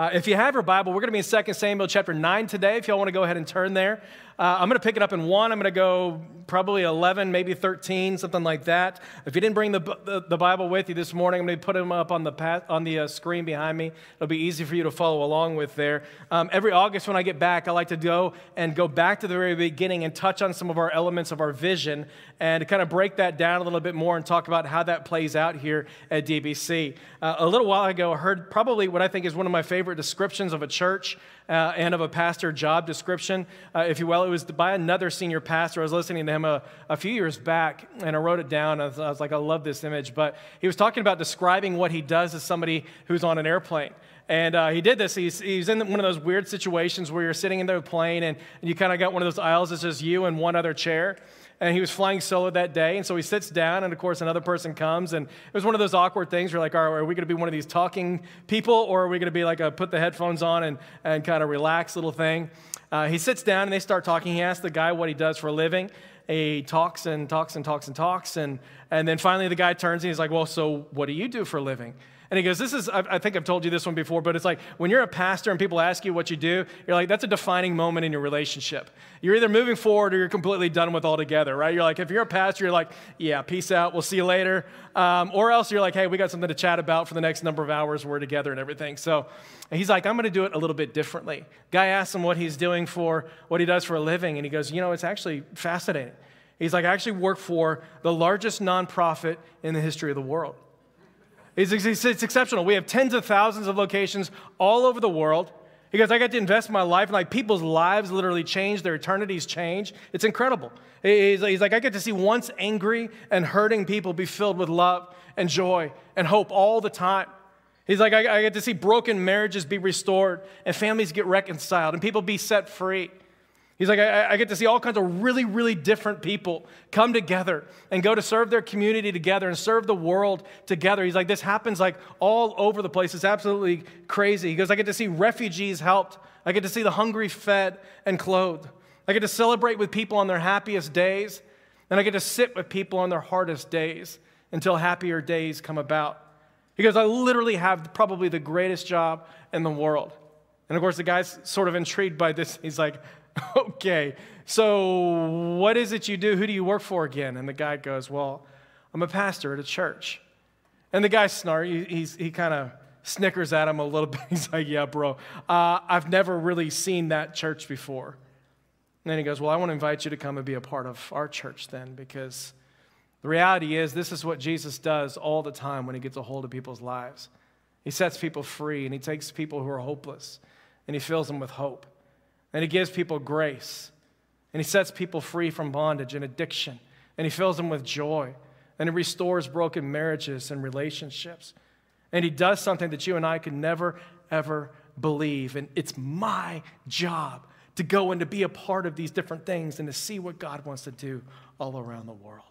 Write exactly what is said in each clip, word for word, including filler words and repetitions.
Uh, if you have your Bible, we're going to be in Second Samuel chapter nine today, if y'all want to go ahead and turn there. Uh, I'm going to pick it up in one. I'm going to go probably eleven, maybe thirteen, something like that. If you didn't bring the the, the Bible with you this morning, I'm going to put them up on the path, on the uh, screen behind me. It'll be easy for you to follow along with there. Um, every August when I get back, I like to go and go back to the very beginning and touch on some of our elements of our vision and to kind of break that down a little bit more and talk about how that plays out here at D B C. Uh, a little while ago, I heard probably what I think is one of my favorite descriptions of a church uh, and of a pastor job description, uh, if you will. It was by another senior pastor. I was listening to him a, a few years back, and I wrote it down. I was, I was like, I love this image. But he was talking about describing what he does as somebody who's on an airplane. And uh, he did this. He's, he's in one of those weird situations where you're sitting in the plane, and, and you kind of got one of those aisles that's just you and one other chair. And he was flying solo that day, and so he sits down, and of course another person comes, and it was one of those awkward things where you're like, all right, are we going to be one of these talking people, or are we going to be like a put the headphones on and, and kind of relax little thing? Uh, he sits down, and they start talking. He asks the guy what he does for a living. He talks and talks and talks and talks, and, and then finally the guy turns, and he's like, well, so what do you do for a living? And he goes, this is, I think I've told you this one before, but it's like when you're a pastor and people ask you what you do, you're like, that's a defining moment in your relationship. You're either moving forward or you're completely done with altogether, right? You're like, if you're a pastor, you're like, yeah, peace out, we'll see you later. Um, or else you're like, hey, we got something to chat about for the next number of hours, we're together and everything. So and he's like, I'm going to do it a little bit differently. Guy asks him what he's doing for, what he does for a living, and he goes, you know, it's actually fascinating. He's like, I actually work for the largest nonprofit in the history of the world. It's, it's, it's exceptional. We have tens of thousands of locations all over the world. He goes, I got to invest my life, and like people's lives literally change, their eternities change. It's incredible. He's, he's like, I get to see once angry and hurting people be filled with love and joy and hope all the time. He's like, I, I get to see broken marriages be restored and families get reconciled and people be set free. He's like, I, I get to see all kinds of really, really different people come together and go to serve their community together and serve the world together. He's like, this happens like all over the place. It's absolutely crazy. He goes, I get to see refugees helped. I get to see the hungry fed and clothed. I get to celebrate with people on their happiest days. And I get to sit with people on their hardest days until happier days come about. He goes, I literally have probably the greatest job in the world. And of course, the guy's sort of intrigued by this. He's like, okay, so what is it you do? Who do you work for again? And the guy goes, well, I'm a pastor at a church. And the guy snark, he, he's, he kind of snickers at him a little bit. He's like, yeah, bro, uh, I've never really seen that church before. And then he goes, well, I want to invite you to come and be a part of our church then, because the reality is this is what Jesus does all the time when he gets a hold of people's lives. He sets people free, and he takes people who are hopeless, and he fills them with hope. And he gives people grace. And he sets people free from bondage and addiction. And he fills them with joy. And he restores broken marriages and relationships. And he does something that you and I could never, ever believe. And it's my job to go and to be a part of these different things and to see what God wants to do all around the world.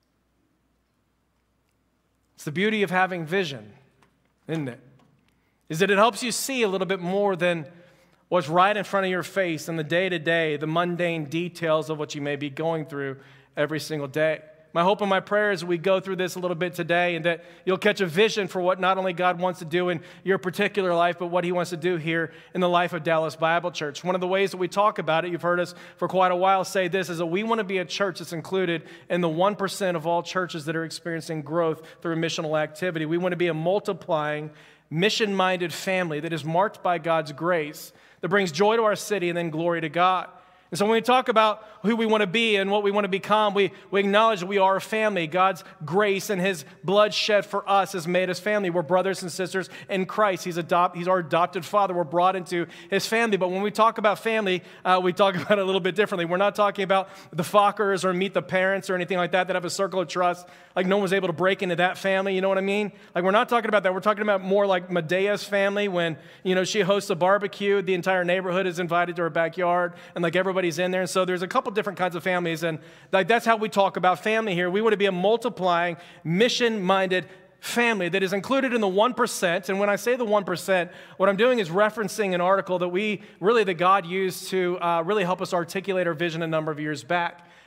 It's the beauty of having vision, isn't it? Is that it helps you see a little bit more than what's right in front of your face in the day-to-day, the mundane details of what you may be going through every single day. My hope and my prayer is that we go through this a little bit today and that you'll catch a vision for what not only God wants to do in your particular life, but what he wants to do here in the life of Dallas Bible Church. One of the ways that we talk about it, you've heard us for quite a while say this, is that we want to be a church that's included in the one percent of all churches that are experiencing growth through missional activity. We want to be a multiplying, mission-minded family that is marked by God's grace, that brings joy to our city and then glory to God. And so when we talk about who we want to be and what we want to become, we, we acknowledge that we are a family. God's grace and his blood shed for us has made us family. We're brothers and sisters in Christ. He's, adopt, he's our adopted father. We're brought into his family. But when we talk about family, uh, we talk about it a little bit differently. We're not talking about the Fockers or Meet the Parents or anything like that that have a circle of trust. Like no one was able to break into that family. You know what I mean? Like we're not talking about that. We're talking about more like Medea's family when, you know, she hosts a barbecue. The entire neighborhood is invited to her backyard and like everybody's in there. And so there's a couple different kinds of families. And like that's how we talk about family here. We want to be a multiplying, mission-minded family that is included in the one percent. And when I say the one percent, what I'm doing is referencing an article that we really, that God used to uh, really help us articulate our vision a number of years back.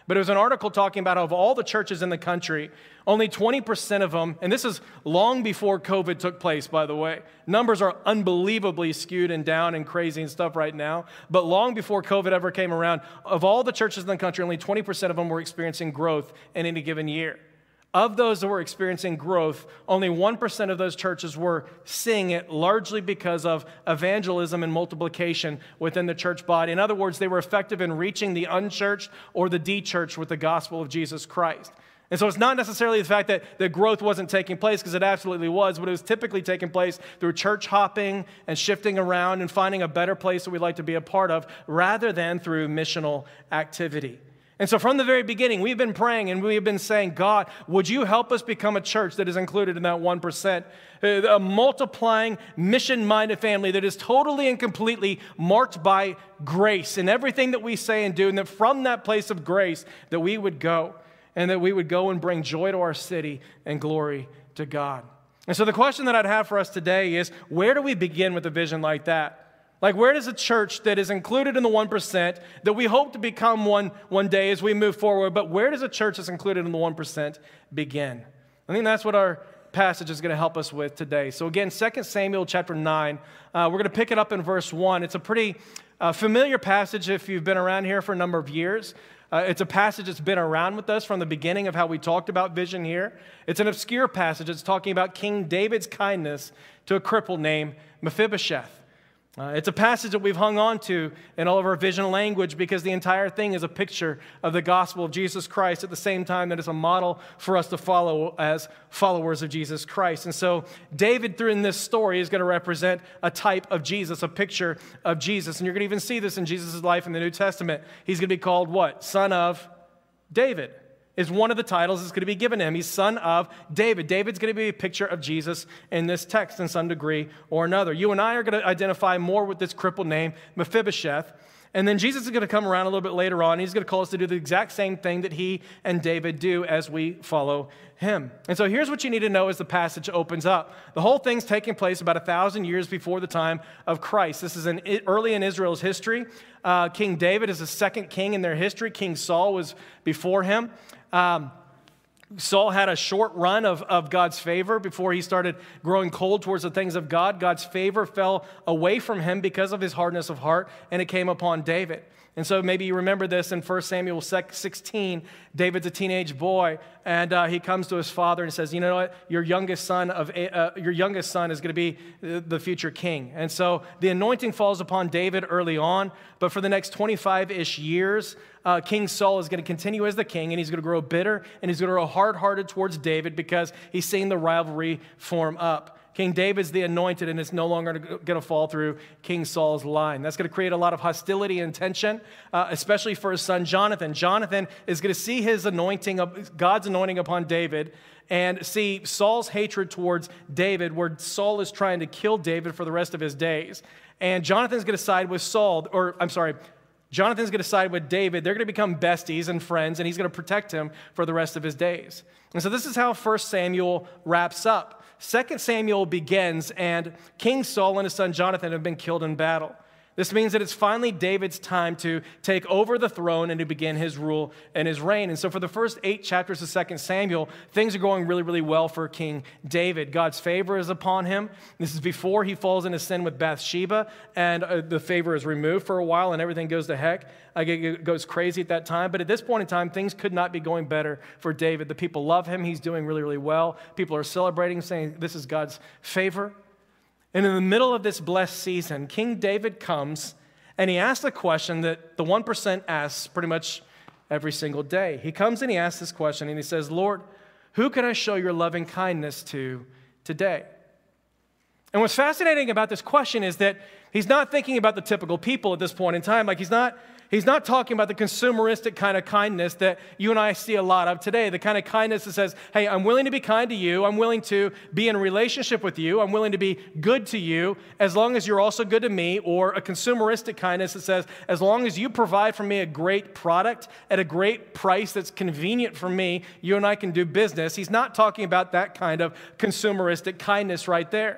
But it was an article talking about how of all the churches in the country, only twenty percent of them, and this is long before COVID took place, by the way. Numbers are unbelievably skewed and down and crazy and stuff right now. But long before COVID ever came around, of all the churches in the country, only twenty percent of them were experiencing growth in any given year. Of those that were experiencing growth, only one percent of those churches were seeing it largely because of evangelism and multiplication within the church body. In other words, they were effective in reaching the unchurched or the de-churched with the gospel of Jesus Christ. And so it's not necessarily the fact that the growth wasn't taking place, because it absolutely was, but it was typically taking place through church hopping and shifting around and finding a better place that we'd like to be a part of, rather than through missional activity. And so from the very beginning, we've been praying and we've been saying, God, would you help us become a church that is included in that one percent, a multiplying, mission-minded family that is totally and completely marked by grace in everything that we say and do, and that from that place of grace that we would go, and that we would go and bring joy to our city and glory to God. And so the question that I'd have for us today is, where do we begin with a vision like that? Like, where does a church that is included in the one percent, that we hope to become one one day as we move forward, but where does a church that's included in the one percent begin? I think that's what our passage is going to help us with today. So again, Second Samuel chapter nine, uh, we're going to pick it up in verse one. It's a pretty uh, familiar passage if you've been around here for a number of years. Uh, it's a passage that's been around with us from the beginning of how we talked about vision here. It's an obscure passage. It's talking about King David's kindness to a cripple named Mephibosheth. Uh, it's a passage that we've hung on to in all of our vision language, because the entire thing is a picture of the gospel of Jesus Christ, at the same time that it's a model for us to follow as followers of Jesus Christ. And so David, through in this story, is going to represent a type of Jesus, a picture of Jesus. And you're going to even see this in Jesus' life in the New Testament. He's going to be called what? Son of David is one of the titles that's going to be given to him. He's son of David. David's going to be a picture of Jesus in this text in some degree or another. You and I are going to identify more with this crippled name, Mephibosheth. And then Jesus is going to come around a little bit later on. He's going to call us to do the exact same thing that he and David do as we follow him. And so here's what you need to know as the passage opens up. The whole thing's taking place about a thousand years before the time of Christ. This is an early in Israel's history. Uh, King David is the second king in their history. King Saul was before him. Um, Saul had a short run of, of God's favor before he started growing cold towards the things of God. God's favor fell away from him because of his hardness of heart, and it came upon David. And so maybe you remember this in First Samuel sixteen. David's a teenage boy, and uh, he comes to his father and says, "You know what? Your youngest son of uh, your youngest son is going to be the future king." And so the anointing falls upon David early on, but for the next twenty-five-ish years, uh, King Saul is going to continue as the king, and he's going to grow bitter, and he's going to grow hard-hearted towards David because he's seeing the rivalry form up. King David's the anointed, and it's no longer going to fall through King Saul's line. That's going to create a lot of hostility and tension, uh, especially for his son Jonathan. Jonathan is going to see his anointing, God's anointing upon David, and see Saul's hatred towards David, where Saul is trying to kill David for the rest of his days. And Jonathan's going to side with Saul, or I'm sorry, Jonathan's going to side with David. They're going to become besties and friends, and he's going to protect him for the rest of his days. And so this is how First Samuel wraps up. Second Samuel begins, and King Saul and his son Jonathan have been killed in battle. This means that it's finally David's time to take over the throne and to begin his rule and his reign. And so for the first eight chapters of Second Samuel, things are going really, really well for King David. God's favor is upon him. This is before he falls into sin with Bathsheba, and uh, the favor is removed for a while, and everything goes to heck. Like it goes crazy at that time. But at this point in time, things could not be going better for David. The people love him. He's doing really, really well. People are celebrating, saying this is God's favor. And in the middle of this blessed season, King David comes and he asks a question that the one percent asks pretty much every single day. He comes and he asks this question and he says, "Lord, who can I show your loving kindness to today?" And what's fascinating about this question is that he's not thinking about the typical people at this point in time. Like he's not He's not talking about the consumeristic kind of kindness that you and I see a lot of today, the kind of kindness that says, hey, I'm willing to be kind to you. I'm willing to be in a relationship with you. I'm willing to be good to you as long as you're also good to me, or a consumeristic kindness that says, as long as you provide for me a great product at a great price that's convenient for me, you and I can do business. He's not talking about that kind of consumeristic kindness right there.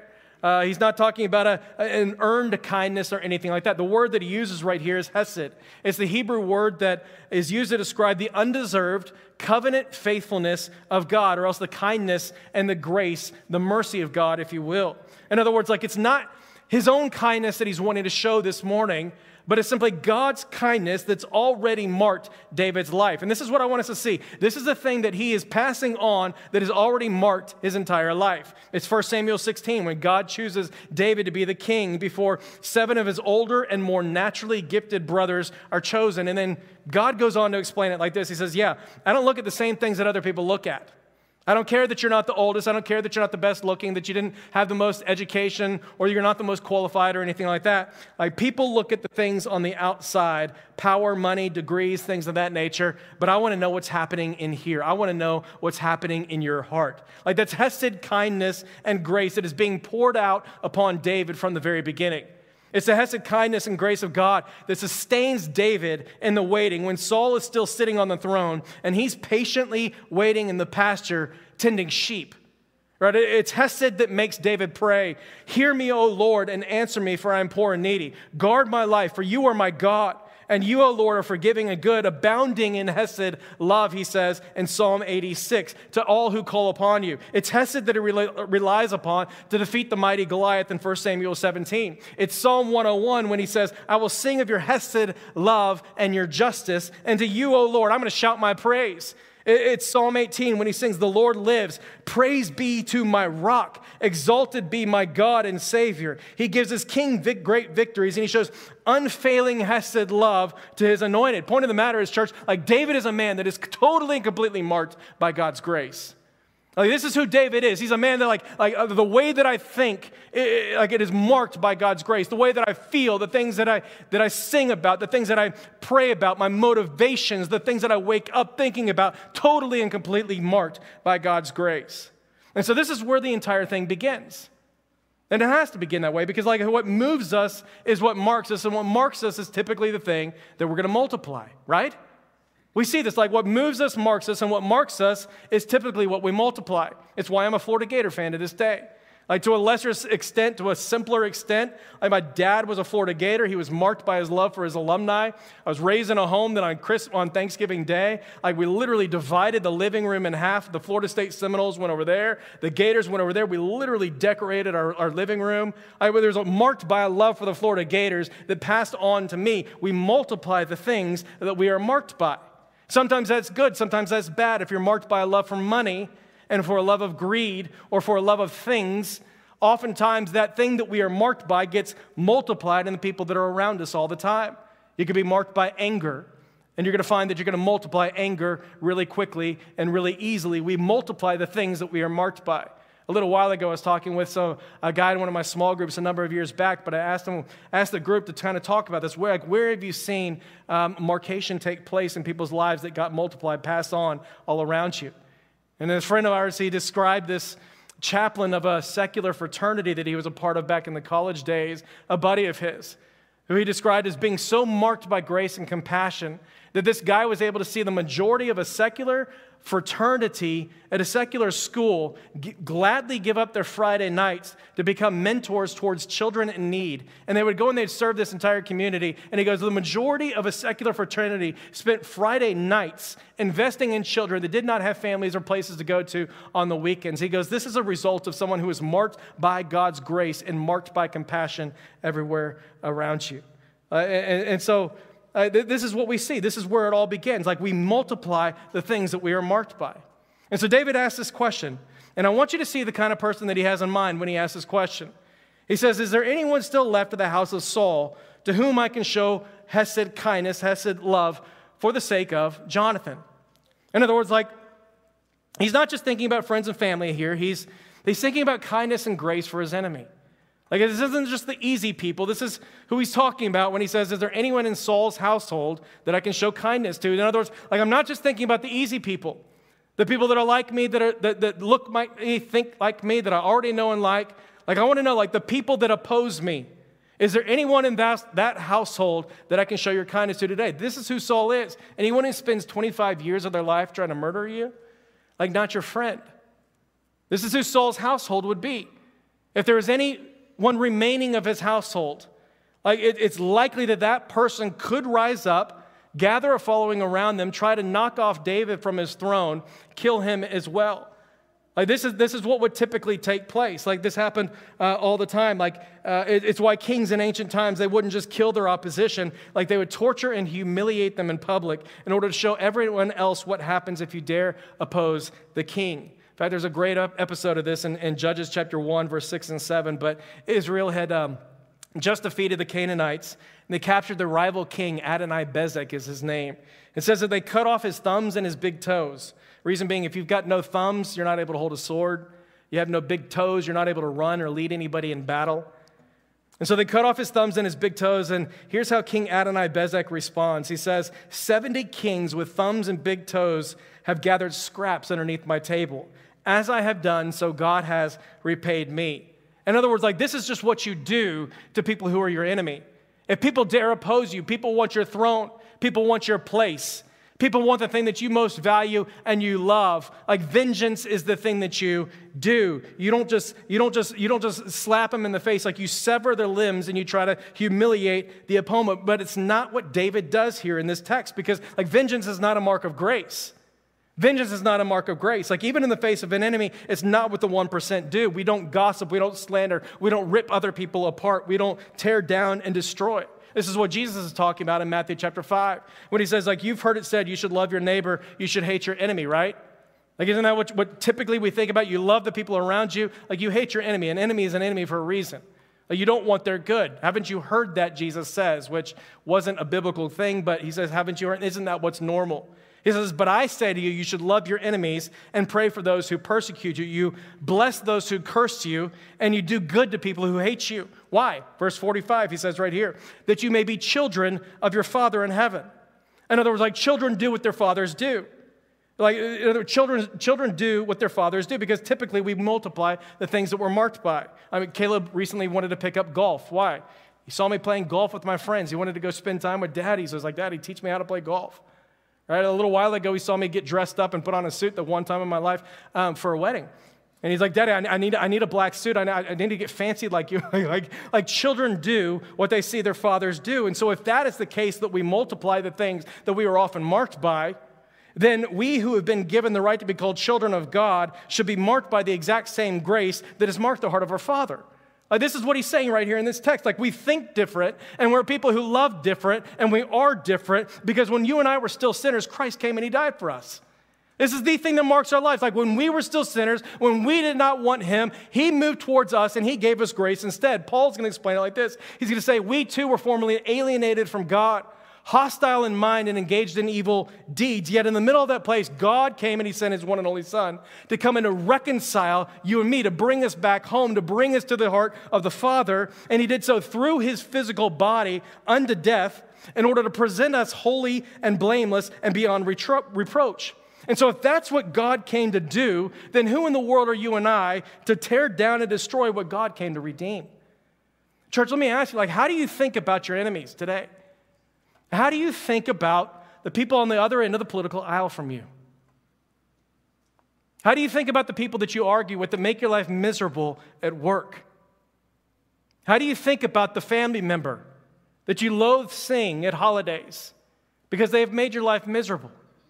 Uh, he's not talking about a, an earned kindness or anything like that. The word that he uses right here is hesed. It's the Hebrew word that is used to describe the undeserved covenant faithfulness of God, or else the kindness and the grace, the mercy of God, if you will. In other words, like it's not his own kindness that he's wanting to show this morning, but it's simply God's kindness that's already marked David's life. And this is what I want us to see. This is the thing that he is passing on that has already marked his entire life. It's First Samuel sixteen, when God chooses David to be the king before seven of his older and more naturally gifted brothers are chosen. And then God goes on to explain it like this. He says, yeah, I don't look at the same things that other people look at. I don't care that you're not the oldest. I don't care that you're not the best looking, that you didn't have the most education, or you're not the most qualified or anything like that. Like, people look at the things on the outside, power, money, degrees, things of that nature, but I want to know what's happening in here. I want to know what's happening in your heart. Like, that's hesed kindness and grace that is being poured out upon David from the very beginning. It's the hesed kindness and grace of God that sustains David in the waiting when Saul is still sitting on the throne and he's patiently waiting in the pasture tending sheep. Right? It's hesed that makes David pray, "Hear me, O Lord, and answer me, for I am poor and needy. Guard my life, for you are my God. And you, O Lord, are forgiving and good, abounding in hesed love," he says in Psalm eighty-six, "to all who call upon you." It's hesed that he relies upon to defeat the mighty Goliath in First Samuel seventeen. It's Psalm one oh one when he says, "I will sing of your hesed love and your justice, and to you, O Lord, I'm going to shout my praise." It's Psalm eighteen when he sings, "The Lord lives. Praise be to my rock. Exalted be my God and Savior." He gives his king vic- great victories, and he shows unfailing hesed love to his anointed. Point of the matter is, church, like David is a man that is totally and completely marked by God's grace. Like, this is who David is. He's a man that, like, like uh, the way that I think, it, like it is marked by God's grace. The way that I feel, the things that I that I sing about, the things that I pray about, my motivations, the things that I wake up thinking about, totally and completely marked by God's grace. And so this is where the entire thing begins. And it has to begin that way because, like, what moves us is what marks us, and what marks us is typically the thing that we're going to multiply, right? We see this, like what moves us marks us, and what marks us is typically what we multiply. It's why I'm a Florida Gator fan to this day. Like, to a lesser extent, to a simpler extent, like my dad was a Florida Gator. He was marked by his love for his alumni. I was raised in a home that on Chris, on Thanksgiving Day, like we literally divided the living room in half. The Florida State Seminoles went over there. The Gators went over there. We literally decorated our, our living room. Like, there's a, marked by a love for the Florida Gators that passed on to me. We multiply the things that we are marked by. Sometimes that's good, sometimes that's bad. If you're marked by a love for money and for a love of greed or for a love of things, oftentimes that thing that we are marked by gets multiplied in the people that are around us all the time. You could be marked by anger, and you're going to find that you're going to multiply anger really quickly and really easily. We multiply the things that we are marked by. A little while ago, I was talking with some, a guy in one of my small groups a number of years back, but I asked him, asked the group to kind of talk about this. Where, like, where have you seen um, markation take place in people's lives that got multiplied, passed on all around you? And a friend of ours, he described this chaplain of a secular fraternity that he was a part of back in the college days, a buddy of his, who he described as being so marked by grace and compassion that this guy was able to see the majority of a secular fraternity at a secular school g- gladly give up their Friday nights to become mentors towards children in need. And they would go and they'd serve this entire community. And he goes, the majority of a secular fraternity spent Friday nights investing in children that did not have families or places to go to on the weekends. He goes, this is a result of someone who is marked by God's grace and marked by compassion everywhere around you. Uh, and, and so... Uh, th- this is what we see. This is where it all begins. Like, we multiply the things that we are marked by. And so David asked this question, and I want you to see the kind of person that he has in mind when he asks this question. He says, is there anyone still left of the house of Saul to whom I can show hesed kindness, hesed love for the sake of Jonathan? In other words, like, he's not just thinking about friends and family here. He's, he's thinking about kindness and grace for his enemy. Like, this isn't just the easy people. This is who he's talking about when he says, is there anyone in Saul's household that I can show kindness to? In other words, like, I'm not just thinking about the easy people, the people that are like me, that are that, that look like me, think like me, that I already know and like. Like, I want to know, like, the people that oppose me. Is there anyone in that, that household that I can show your kindness to today? This is who Saul is. Anyone who spends twenty-five years of their life trying to murder you, like, not your friend. This is who Saul's household would be. If there was any one remaining of his household. Like it, it's likely that that person could rise up, gather a following around them, try to knock off David from his throne, kill him as well. Like this is this is what would typically take place. Like this happened uh, all the time. Like uh, it, it's why kings in ancient times, they wouldn't just kill their opposition. Like they would torture and humiliate them in public in order to show everyone else what happens if you dare oppose the king. In fact, there's a great episode of this in, in Judges chapter one, verse six and seven. But Israel had um, just defeated the Canaanites, and they captured their rival king, Adonai-Bezek is his name. It says that they cut off his thumbs and his big toes. Reason being, if you've got no thumbs, you're not able to hold a sword. You have no big toes, you're not able to run or lead anybody in battle. And so they cut off his thumbs and his big toes, and here's how King Adonai-Bezek responds. He says, seventy kings with thumbs and big toes have gathered scraps underneath my table. As I have done, so God has repaid me. In other words, like this is just what you do to people who are your enemy. If people dare oppose you, people want your throne, people want your place. People want the thing that you most value and you love. Like vengeance is the thing that you do. You don't just you don't just you don't just slap them in the face. Like you sever their limbs and you try to humiliate the opponent. But it's not what David does here in this text, because like vengeance is not a mark of grace. Vengeance is not a mark of grace. Like even in the face of an enemy, it's not what the one percent do. We don't gossip, we don't slander, we don't rip other people apart, we don't tear down and destroy. This is what Jesus is talking about in Matthew chapter five. When he says, like, you've heard it said, you should love your neighbor, you should hate your enemy, right? Like, isn't that what, what typically we think about? You love the people around you, like you hate your enemy. An enemy is an enemy for a reason. Like, you don't want their good. Haven't you heard that, Jesus says, which wasn't a biblical thing, but he says, haven't you heard, isn't that what's normal? He says, but I say to you, you should love your enemies and pray for those who persecute you. You bless those who curse you, and you do good to people who hate you. Why? Verse forty-five, he says right here, that you may be children of your Father in heaven. In other words, like children do what their fathers do. Like in other words, children, children do what their fathers do, because typically we multiply the things that we're marked by. I mean, Caleb recently wanted to pick up golf. Why? He saw me playing golf with my friends. He wanted to go spend time with Daddy. So I was like, Daddy, teach me how to play golf. Right? A little while ago, he saw me get dressed up and put on a suit the one time in my life um, for a wedding. And he's like, Daddy, I, I, need, I need a black suit. I, I need to get fancy like you. like, like children do what they see their fathers do. And so if that is the case, that we multiply the things that we are often marked by, then we who have been given the right to be called children of God should be marked by the exact same grace that has marked the heart of our Father. Like this is what he's saying right here in this text. Like we think different, and we're people who love different, and we are different, because when you and I were still sinners, Christ came and he died for us. This is the thing that marks our lives. Like when we were still sinners, when we did not want him, he moved towards us and he gave us grace instead. Paul's going to explain it like this. He's going to say, we too were formerly alienated from God, hostile in mind and engaged in evil deeds. Yet in the middle of that place, God came and he sent his one and only Son to come and to reconcile you and me, to bring us back home, to bring us to the heart of the Father. And he did so through his physical body unto death in order to present us holy and blameless and beyond retro- reproach. And so if that's what God came to do, then who in the world are you and I to tear down and destroy what God came to redeem? Church, let me ask you, like, how do you think about your enemies today? How do you think about the people on the other end of the political aisle from you? How do you think about the people that you argue with that make your life miserable at work? How do you think about the family member that you loathe seeing at holidays because they have made your life miserable?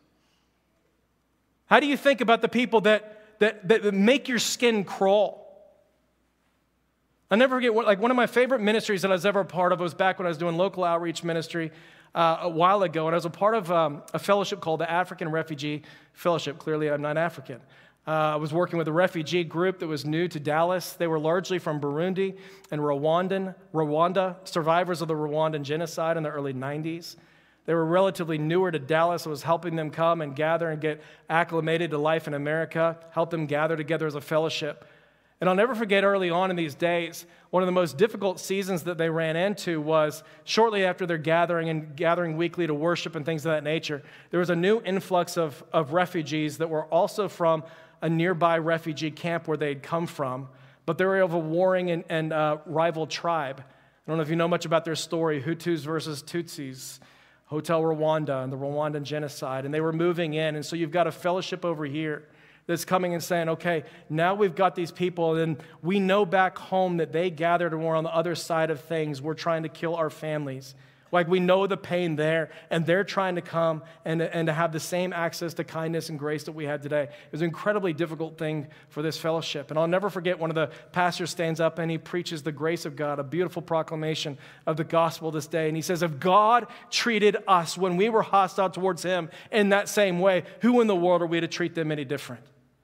How do you think about the people that, that, that make your skin crawl? I'll never forget, like one of my favorite ministries that I was ever a part of was back when I was doing local outreach ministry uh, a while ago, and I was a part of um, a fellowship called the African Refugee Fellowship. Clearly, I'm not African. Uh, I was working with a refugee group that was new to Dallas. They were largely from Burundi and Rwandan, Rwanda, survivors of the Rwandan genocide in the early nineties. They were relatively newer to Dallas. I was helping them come and gather and get acclimated to life in America, help them gather together as a fellowship. And I'll never forget early on in these days, one of the most difficult seasons that they ran into was shortly after their gathering and gathering weekly to worship and things of that nature, there was a new influx of, of refugees that were also from a nearby refugee camp where they'd come from, but they were of a warring and, and uh, rival tribe. I don't know if you know much about their story, Hutus versus Tutsis, Hotel Rwanda and the Rwandan genocide, and they were moving in, and so you've got a fellowship over here that's coming and saying, okay, now we've got these people, and we know back home that they gathered and we're on the other side of things. We're trying to kill our families. Like, we know the pain there, and they're trying to come and, and to have the same access to kindness and grace that we had today. It was an incredibly difficult thing for this fellowship. And I'll never forget, one of the pastors stands up and he preaches the grace of God, a beautiful proclamation of the gospel this day. And he says, if God treated us when we were hostile towards him in that same way, who in the world are we to treat them any different?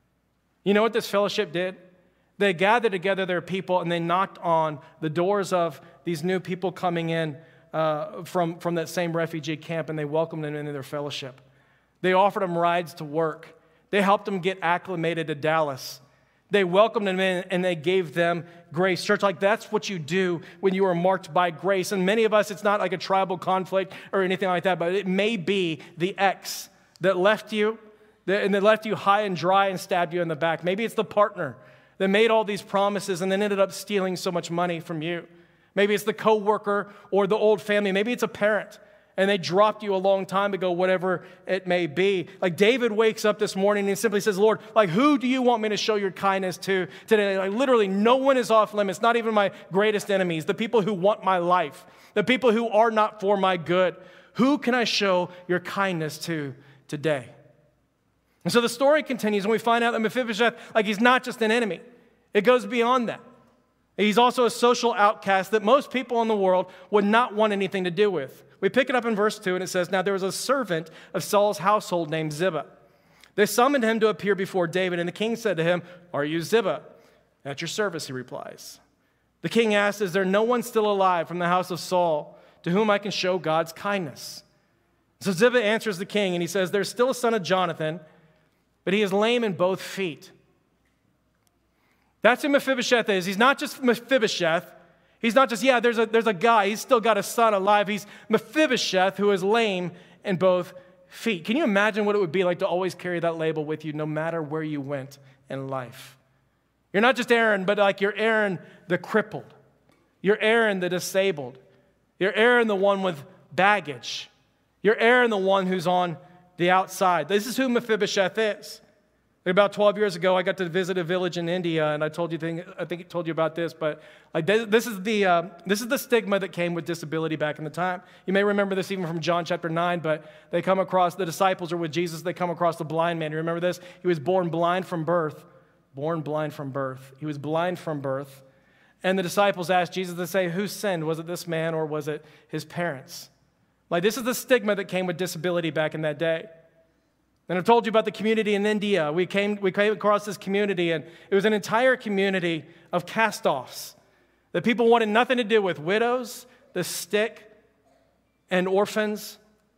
You know what this fellowship did? They gathered together their people and they knocked on the doors of these new people coming in Uh, from, from that same refugee camp, and they welcomed them into their fellowship. They offered them rides to work. They helped them get acclimated to Dallas. They welcomed them in, and they gave them grace. Church, like, that's what you do when you are marked by grace. And many of us, it's not like a tribal conflict or anything like that, but it may be the ex that left you, that, and that left you high and dry and stabbed you in the back. Maybe it's the partner that made all these promises and then ended up stealing so much money from you. Maybe it's the coworker or the old family. Maybe it's a parent, and they dropped you a long time ago, whatever it may be. Like, David wakes up this morning and he simply says, Lord, like, who do you want me to show your kindness to today? Like, literally, no one is off limits, not even my greatest enemies, the people who want my life, the people who are not for my good. Who can I show your kindness to today? And so the story continues, and we find out that Mephibosheth, like, he's not just an enemy. It goes beyond that. He's also a social outcast that most people in the world would not want anything to do with. We pick it up in verse two, and it says, now there was a servant of Saul's household named Ziba. They summoned him to appear before David, and the king said to him, are you Ziba? At your service, he replies. The king asked, is there no one still alive from the house of Saul to whom I can show God's kindness? So Ziba answers the king, and he says, there's still a son of Jonathan, but he is lame in both feet. That's who Mephibosheth is. He's not just Mephibosheth. He's not just, yeah, there's a, there's a guy. He's still got a son alive. He's Mephibosheth, who is lame in both feet. Can you imagine what it would be like to always carry that label with you no matter where you went in life? You're not just Aaron, but like you're Aaron the crippled. You're Aaron the disabled. You're Aaron the one with baggage. You're Aaron the one who's on the outside. This is who Mephibosheth is. About twelve years ago, I got to visit a village in India, and I told you, thing, I think I told you about this, but like this is the uh, this is the stigma that came with disability back in the time. You may remember this even from John chapter nine, but they come across, the disciples are with Jesus, they come across the blind man. You remember this? He was born blind from birth, born blind from birth. He was blind from birth, and the disciples asked Jesus to say, who sinned? Was it this man or was it his parents? Like, this is the stigma that came with disability back in that day. And I've told you about the community in India. We came, we came across this community, and it was an entire community of cast-offs that people wanted nothing to do with: widows, the sick, and orphans.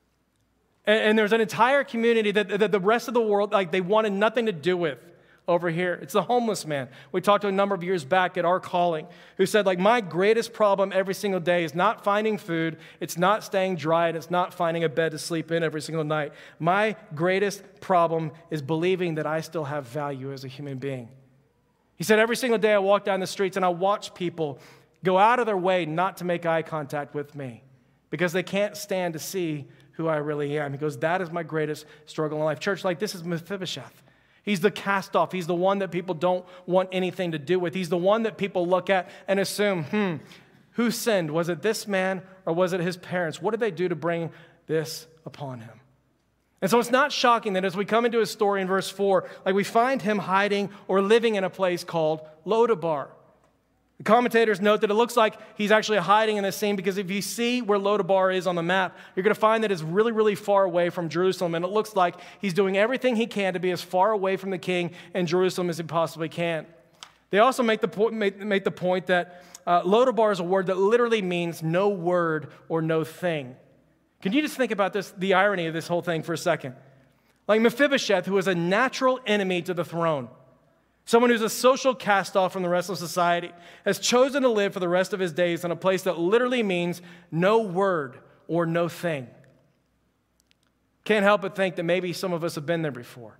And, and there's an entire community that, that the rest of the world, like, they wanted nothing to do with over here. It's the homeless man. We talked to a number of years back at our calling who said, like, my greatest problem every single day is not finding food, it's not staying dry, and it's not finding a bed to sleep in every single night. My greatest problem is believing that I still have value as a human being. He said, every single day I walk down the streets and I watch people go out of their way not to make eye contact with me because they can't stand to see who I really am. He goes, that is my greatest struggle in life. Church, like, this is Mephibosheth. He's the cast-off. He's the one that people don't want anything to do with. He's the one that people look at and assume, hmm, who sinned? Was it this man or was it his parents? What did they do to bring this upon him? And so it's not shocking that as we come into his story in verse four, like, we find him hiding or living in a place called Lodabar. The commentators note that it looks like he's actually hiding in this scene because if you see where Lodabar is on the map, you're going to find that it's really, really far away from Jerusalem, and it looks like he's doing everything he can to be as far away from the king in Jerusalem as he possibly can. They also make the point, make, make the point that uh, Lodabar is a word that literally means no word or no thing. Can you just think about this, the irony of this whole thing for a second? Like Mephibosheth, who is a natural enemy to the throne, someone who's a social cast-off from the rest of society, has chosen to live for the rest of his days in a place that literally means no word or no thing. Can't help but think that maybe some of us have been there before.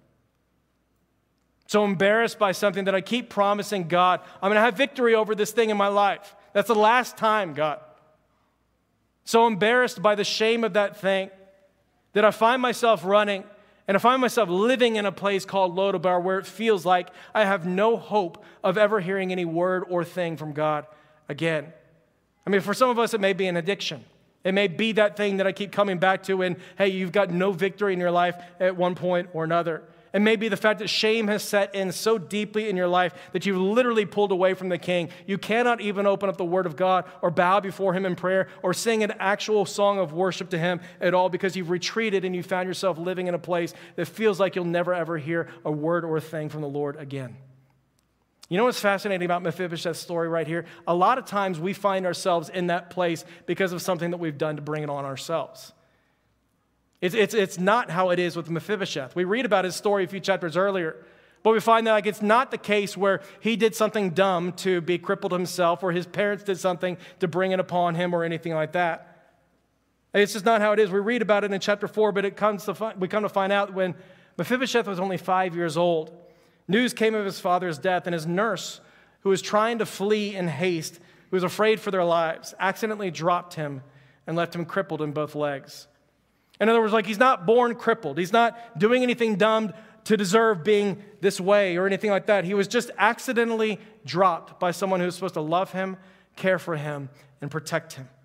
So embarrassed by something that I keep promising God, I'm going to have victory over this thing in my life. That's the last time, God. So embarrassed by the shame of that thing that I find myself running And I find myself living in a place called Lodabar where it feels like I have no hope of ever hearing any word or thing from God again. I mean, for some of us, it may be an addiction. It may be that thing that I keep coming back to and, hey, you've got no victory in your life at one point or another. It may be the fact that shame has set in so deeply in your life that you've literally pulled away from the King. You cannot even open up the Word of God or bow before Him in prayer or sing an actual song of worship to Him at all because you've retreated and you found yourself living in a place that feels like you'll never ever hear a word or a thing from the Lord again. You know what's fascinating about Mephibosheth's story right here? A lot of times we find ourselves in that place because of something that we've done to bring it on ourselves. It's, it's, it's not how it is with Mephibosheth. We read about his story a few chapters earlier, but we find that like it's not the case where he did something dumb to be crippled himself or his parents did something to bring it upon him or anything like that. It's just not how it is. We read about it in chapter four, but it comes to find, we come to find out when Mephibosheth was only five years old, news came of his father's death, and his nurse, who was trying to flee in haste, who was afraid for their lives, accidentally dropped him and left him crippled in both legs. In other words, like he's not born crippled. He's not doing anything dumb to deserve being this way or anything like that. He was just accidentally dropped by someone who was supposed to love him, care for him, and protect him.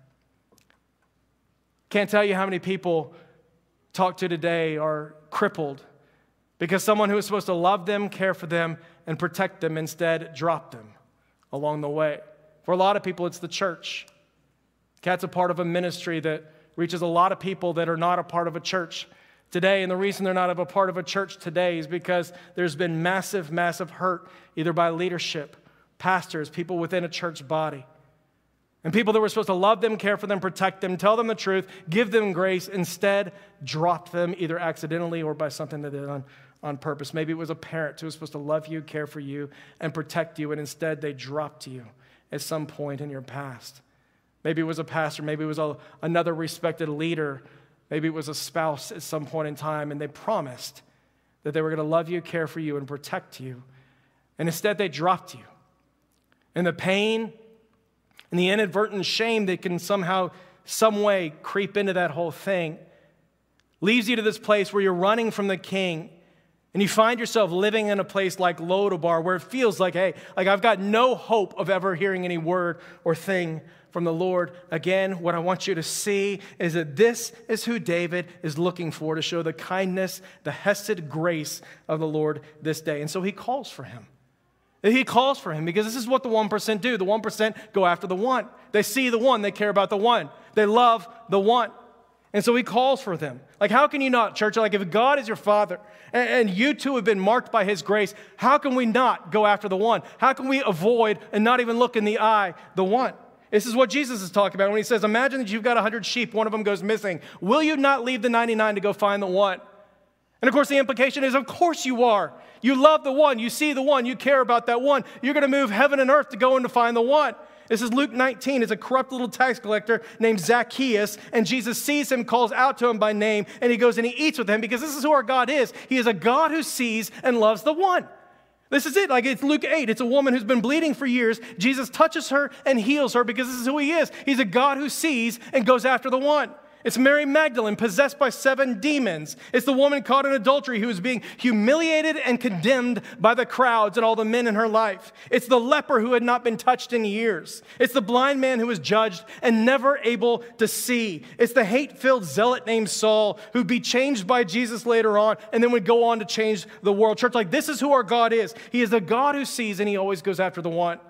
Can't tell you how many people talked to today are crippled because someone who was supposed to love them, care for them, and protect them instead dropped them along the way. For a lot of people, it's the church. Kat's a part of a ministry that reaches a lot of people that are not a part of a church today. And the reason they're not a part of a church today is because there's been massive, massive hurt, either by leadership, pastors, people within a church body. And people that were supposed to love them, care for them, protect them, tell them the truth, give them grace, instead dropped them either accidentally or by something that they did on, on purpose. Maybe it was a parent who was supposed to love you, care for you, and protect you, and instead they dropped you at some point in your past. Maybe it was a pastor, maybe it was a, another respected leader, maybe it was a spouse at some point in time, and they promised that they were going to love you, care for you, and protect you. And instead they dropped you. And the pain and the inadvertent shame that can somehow, some way creep into that whole thing leaves you to this place where you're running from the King, and you find yourself living in a place like Lodabar where it feels like, hey, like I've got no hope of ever hearing any word or thing from the Lord. Again, what I want you to see is that this is who David is looking for to show the kindness, the hesed grace of the Lord this day. And so he calls for him. He calls for him because this is what the one percent do. The one percent go after the one. They see the one. They care about the one. They love the one. And so he calls for them. Like, how can you not, church? Like, if God is your Father and, and you too have been marked by His grace, how can we not go after the one? How can we avoid and not even look in the eye the one? This is what Jesus is talking about when He says, imagine that you've got one hundred sheep, one of them goes missing. Will you not leave the ninety-nine to go find the one? And of course, the implication is, of course you are. You love the one. You see the one. You care about that one. You're going to move heaven and earth to go and to find the one. This is Luke nineteen. It's a corrupt little tax collector named Zacchaeus, and Jesus sees him, calls out to him by name, and He goes and He eats with him because this is who our God is. He is a God who sees and loves the one. This is it. Like it's Luke eight. It's a woman who's been bleeding for years. Jesus touches her and heals her because this is who He is. He's a God who sees and goes after the one. It's Mary Magdalene, possessed by seven demons. It's the woman caught in adultery who is being humiliated and condemned by the crowds and all the men in her life. It's the leper who had not been touched in years. It's the blind man who was judged and never able to see. It's the hate-filled zealot named Saul who'd be changed by Jesus later on and then would go on to change the world. Church, like this is who our God is. He is a God who sees and He always goes after the one.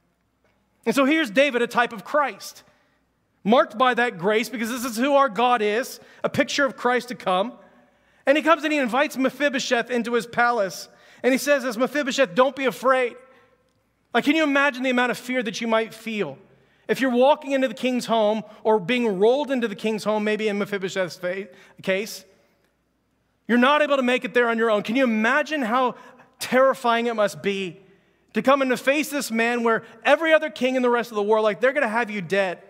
And so here's David, a type of Christ, marked by that grace because this is who our God is, a picture of Christ to come. And he comes and he invites Mephibosheth into his palace. And he says, as Mephibosheth, don't be afraid. Like, can you imagine the amount of fear that you might feel if you're walking into the king's home or being rolled into the king's home, maybe in Mephibosheth's case? You're not able to make it there on your own. Can you imagine how terrifying it must be to come and to face this man where every other king in the rest of the world, like, they're going to have you dead?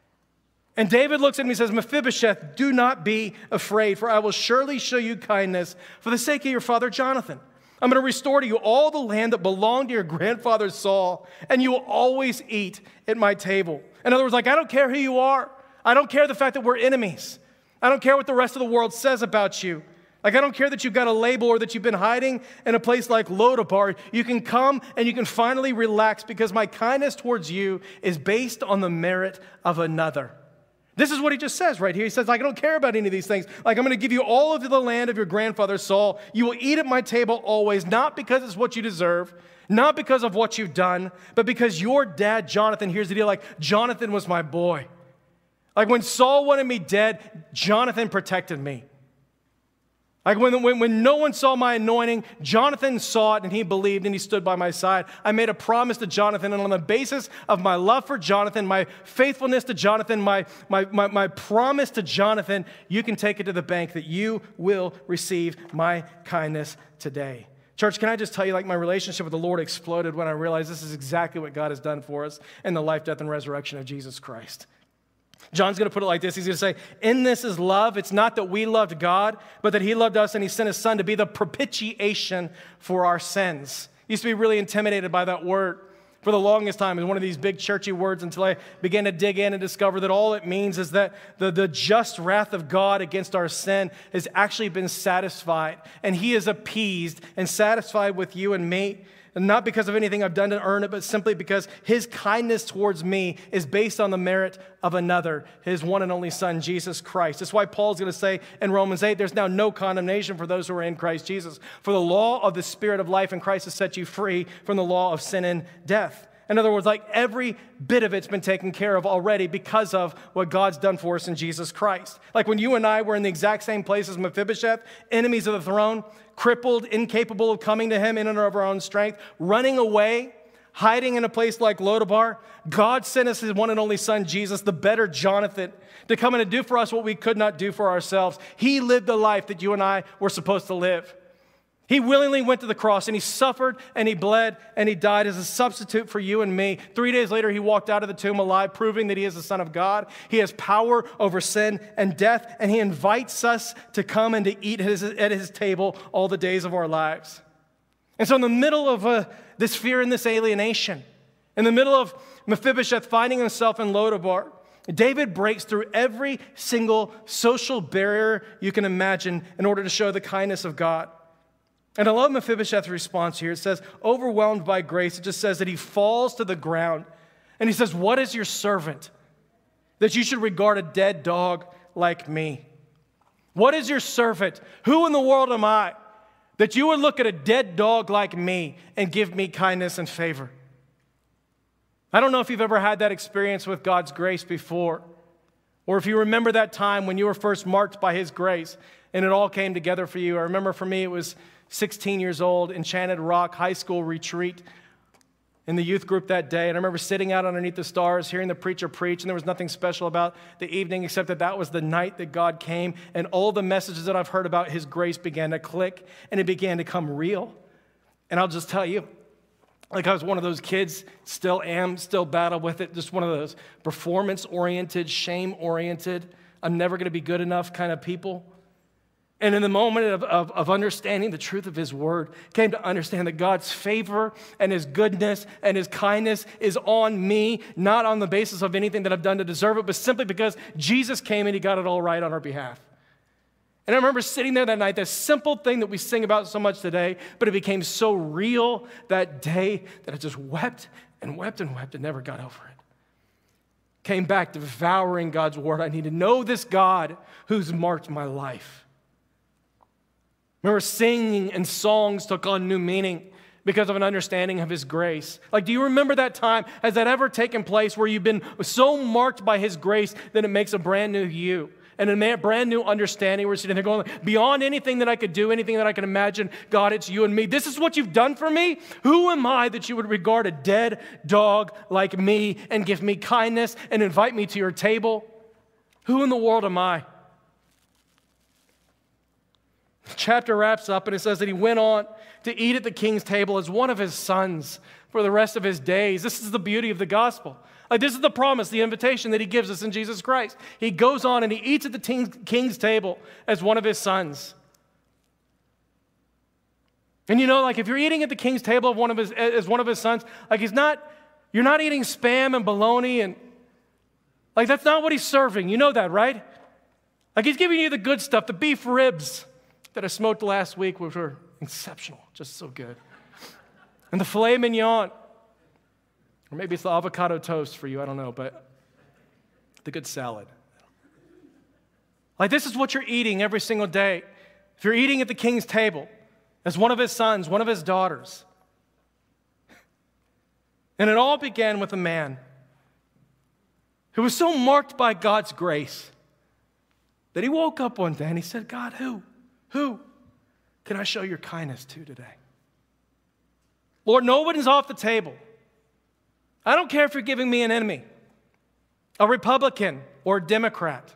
And David looks at him and says, Mephibosheth, do not be afraid, for I will surely show you kindness for the sake of your father Jonathan. I'm going to restore to you all the land that belonged to your grandfather Saul, and you will always eat at my table. In other words, like, I don't care who you are. I don't care the fact that we're enemies. I don't care what the rest of the world says about you. Like, I don't care that you've got a label or that you've been hiding in a place like Lodabar. You can come and you can finally relax because my kindness towards you is based on the merit of another. This is what he just says right here. He says, like, I don't care about any of these things. Like, I'm going to give you all of the land of your grandfather Saul. You will eat at my table always, not because it's what you deserve, not because of what you've done, but because your dad, Jonathan, here's the deal, like, Jonathan was my boy. Like, when Saul wanted me dead, Jonathan protected me. Like when, when, when no one saw my anointing, Jonathan saw it and he believed and he stood by my side. I made a promise to Jonathan, and on the basis of my love for Jonathan, my faithfulness to Jonathan, my, my, my, my promise to Jonathan, you can take it to the bank that you will receive my kindness today. Church, can I just tell you, like, my relationship with the Lord exploded when I realized this is exactly what God has done for us in the life, death, and resurrection of Jesus Christ. John's going to put it like this. He's going to say, in this is love. It's not that we loved God, but that he loved us and he sent his son to be the propitiation for our sins. I used to be really intimidated by that word for the longest time. It was one of these big churchy words until I began to dig in and discover that all it means is that the, the just wrath of God against our sin has actually been satisfied, and he is appeased and satisfied with you and me. And not because of anything I've done to earn it, but simply because his kindness towards me is based on the merit of another, his one and only son, Jesus Christ. That's why Paul's going to say in Romans eight, there's now no condemnation for those who are in Christ Jesus. For the law of the Spirit of life in Christ has set you free from the law of sin and death. In other words, like, every bit of it's been taken care of already because of what God's done for us in Jesus Christ. Like when you and I were in the exact same place as Mephibosheth, enemies of the throne, crippled, incapable of coming to him in and of our own strength, running away, hiding in a place like Lodabar, God sent us his one and only son, Jesus, the better Jonathan, to come in and do for us what we could not do for ourselves. He lived the life that you and I were supposed to live. He willingly went to the cross, and he suffered, and he bled, and he died as a substitute for you and me. Three days later, he walked out of the tomb alive, proving that he is the Son of God. He has power over sin and death, and he invites us to come and to eat his, at his table all the days of our lives. And so in the middle of uh, this fear and this alienation, in the middle of Mephibosheth finding himself in Lodabar, David breaks through every single social barrier you can imagine in order to show the kindness of God. And I love Mephibosheth's response here. It says, overwhelmed by grace, it just says that he falls to the ground. And he says, what is your servant that you should regard a dead dog like me? What is your servant? Who in the world am I that you would look at a dead dog like me and give me kindness and favor? I don't know if you've ever had that experience with God's grace before, or if you remember that time when you were first marked by his grace and it all came together for you. I remember for me, it was sixteen years old, Enchanted Rock High School retreat in the youth group that day. And I remember sitting out underneath the stars, hearing the preacher preach, and there was nothing special about the evening except that that was the night that God came, and all the messages that I've heard about his grace began to click, and it began to come real. And I'll just tell you, like, I was one of those kids, still am, still battle with it, just one of those performance-oriented, shame-oriented, I'm never going to be good enough kind of people. And in the moment of, of, of understanding the truth of his word, came to understand that God's favor and his goodness and his kindness is on me, not on the basis of anything that I've done to deserve it, but simply because Jesus came and he got it all right on our behalf. And I remember sitting there that night, that simple thing that we sing about so much today, but it became so real that day that I just wept and wept and wept and never got over it. Came back devouring God's word. I need to know this God who's marked my life. Remember, singing and songs took on new meaning because of an understanding of his grace. Like, do you remember that time? Has that ever taken place where you've been so marked by his grace that it makes a brand new you and a brand new understanding? We're sitting there going, beyond anything that I could do, anything that I can imagine, God, it's you and me. This is what you've done for me? Who am I that you would regard a dead dog like me and give me kindness and invite me to your table? Who in the world am I? The chapter wraps up and it says that he went on to eat at the king's table as one of his sons for the rest of his days. This is the beauty of the gospel. Like, this is the promise, the invitation that he gives us in Jesus Christ. He goes on and he eats at the king's table as one of his sons. And you know, like, if you're eating at the king's table of one of his, as one of his sons, like, he's not, you're not eating spam and bologna and, like, that's not what he's serving. You know that, right? Like, he's giving you the good stuff, the beef ribs, that I smoked last week, which were exceptional, just so good. And the filet mignon, or maybe it's the avocado toast for you, I don't know, but the good salad. Like, this is what you're eating every single day. If you're eating at the king's table as one of his sons, one of his daughters. And it all began with a man who was so marked by God's grace that he woke up one day and he said, God, who, who can I show your kindness to today? Lord, nobody's off the table. I don't care if you're giving me an enemy, a Republican or a Democrat.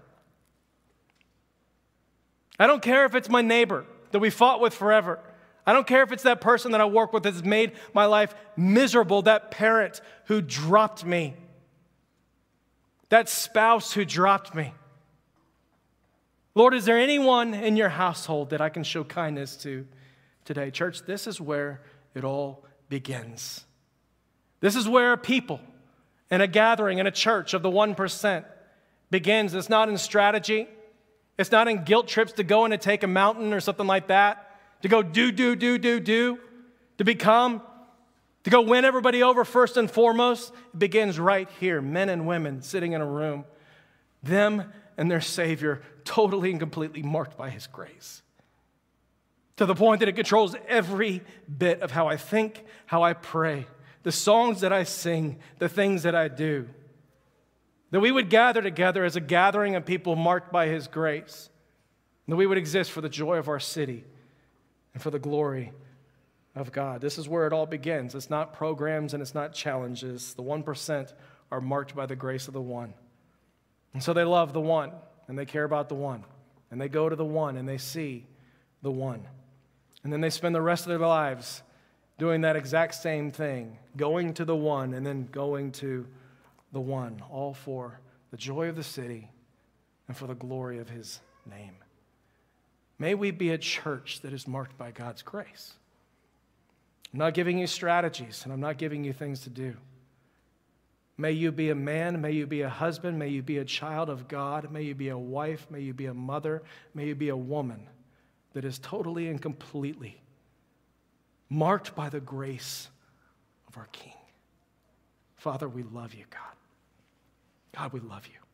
I don't care if it's my neighbor that we fought with forever. I don't care if it's that person that I work with that's made my life miserable, that parent who dropped me, that spouse who dropped me. Lord, is there anyone in your household that I can show kindness to today? Church, this is where it all begins. This is where a people and a gathering and a church of the one percent begins. It's not in strategy. It's not in guilt trips to go in and take a mountain or something like that, to go do, do, do, do, do, to become, to go win everybody over first and foremost. It begins right here, men and women sitting in a room, them and their Savior totally and completely marked by His grace, to the point that it controls every bit of how I think, how I pray, the songs that I sing, the things that I do. That we would gather together as a gathering of people marked by His grace. That we would exist for the joy of our city and for the glory of God. This is where it all begins. It's not programs and it's not challenges. The one percent are marked by the grace of the one. And so they love the one and they care about the one. And they go to the one and they see the one. And then they spend the rest of their lives doing that exact same thing, going to the one and then going to the one, all for the joy of the city and for the glory of His name. May we be a church that is marked by God's grace. I'm not giving you strategies, and I'm not giving you things to do. May you be a man, may you be a husband, may you be a child of God, may you be a wife, may you be a mother, may you be a woman that is totally and completely marked by the grace of our King. Father, we love you, God. God, we love you.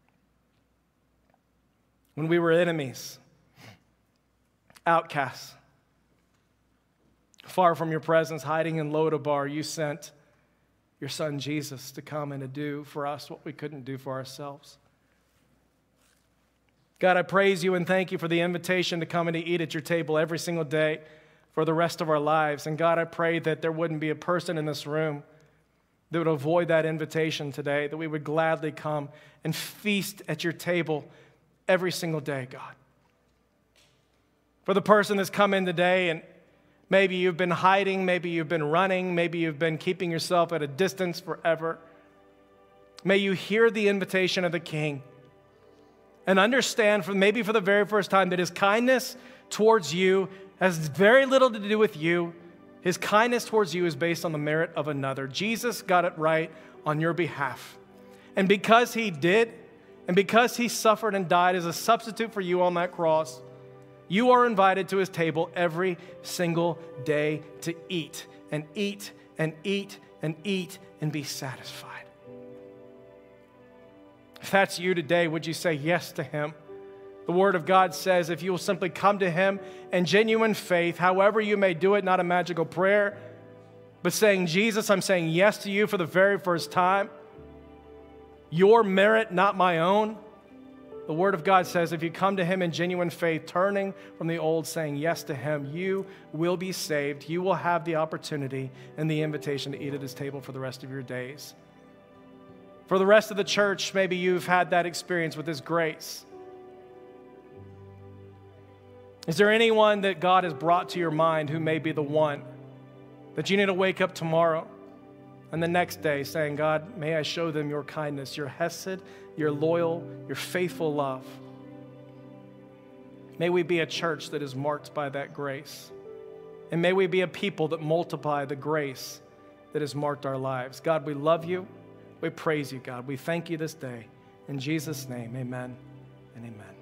When we were enemies, outcasts, far from your presence, hiding in Lodabar, you sent your son Jesus to come and to do for us what we couldn't do for ourselves. God, I praise you and thank you for the invitation to come and to eat at your table every single day for the rest of our lives. And God, I pray that there wouldn't be a person in this room that would avoid that invitation today, that we would gladly come and feast at your table every single day, God. For the person that's come in today and maybe you've been hiding, maybe you've been running, maybe you've been keeping yourself at a distance forever, may you hear the invitation of the King and understand, for maybe for the very first time, that His kindness towards you has very little to do with you. His kindness towards you is based on the merit of another. Jesus got it right on your behalf. And because He did, and because He suffered and died as a substitute for you on that cross, you are invited to His table every single day to eat and eat and eat and eat and be satisfied. If that's you today, would you say yes to Him? The Word of God says if you will simply come to Him in genuine faith, however you may do it, not a magical prayer, but saying, Jesus, I'm saying yes to you for the very first time. Your merit, not my own. The Word of God says if you come to Him in genuine faith, turning from the old, saying yes to Him, you will be saved. You will have the opportunity and the invitation to eat at His table for the rest of your days. For the rest of the church, maybe you've had that experience with His grace. Is there anyone that God has brought to your mind who may be the one that you need to wake up tomorrow and the next day saying, God, may I show them your kindness, your hesed, your loyal, your faithful love. May we be a church that is marked by that grace. And may we be a people that multiply the grace that has marked our lives. God, we love you. We praise you, God. We thank you this day. In Jesus' name, amen and amen.